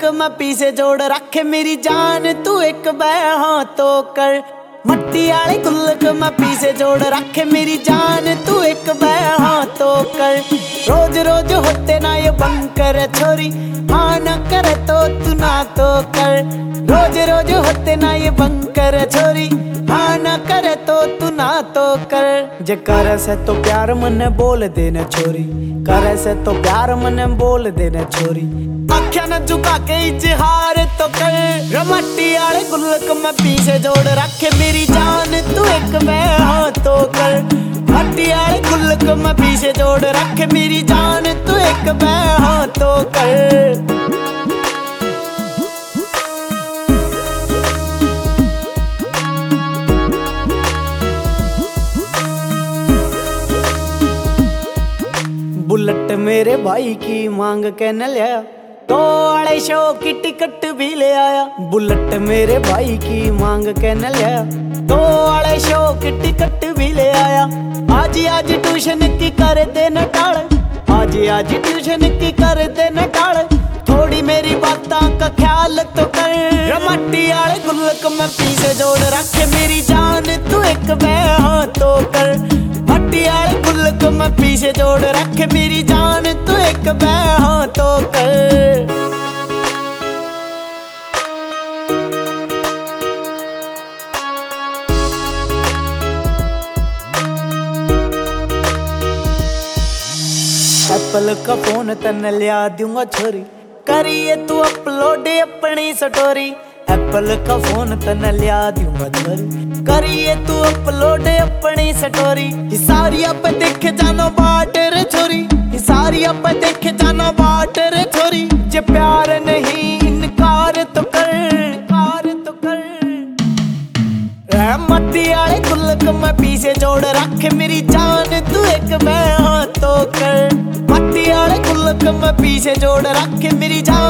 मैं पीछे जोड़ रखे मेरी जान तू एक हाँ तो कर। मट्टी आले गुल्लक मैं पीछे जोड़ रखे मेरी जान तू एक हाँ तो कर। रोज रोज होते ना ये बंकर छोरी, हाँ न करे तो तू ना तो कर। रोज रोज होते ना ये बंकर छोरी, हाँ न करे तो तू ना तो कर। जे करे से तो प्यार मने बोल देने छोरी, करे से तो प्यार मने बोल देने छोरी। आख्या न झुका के इजहार तो कर। मट्टी आले गुल्लक मैं पीछे जोड़ रखे मेरी जान तू एक हाँ तो कर। मट्टी आले गुल्लक मैं पीछे जोड़ रखे मेरी जान तू एक हाँ तो कर। बुलेट मेरे भाई की मांग के न लिया, तो वाले शो की टिकट भी ले आया। बुलेट मेरे भाई की मांग के न लिया, तो वाले शो की टिकट भी ले आया। आज ट्यूशन की कर दे न टाल, आज ट्यूशन की कर दे न टाल। थोड़ी मेरी बातों का ख्याल तो कर। मट्टी आले गुल्लक मैं पीछे जोड़ रखे मेरी जान तू एक हाँ तो कर। मट्टी आले गुल्लक मैं पीछे जोड़ रखे मेरी जान तू एक हाँ तो कर। एप्पल का फोन तन लिया दूंगा छोरी, करिए तू अपलोड अपनी स्टोरी। एप्पल का फोन तन लिया दूंगा छोरी, करिए तू अपलोड अपनी स्टोरी। सारिया पे देखे जानो बाटर छोरी, सारिया पे देखे जानो बाटर छोरी। जे प्यार नहीं इनकार तो कर, इनकार तो कर। मट्टी आले गुल्लक मैं पीछे जोड़ रखे मेरी जान तू एक हाँ तो कर। मट्टी आले गुल्लक मैं पीछे जोड़ रखे मेरी जान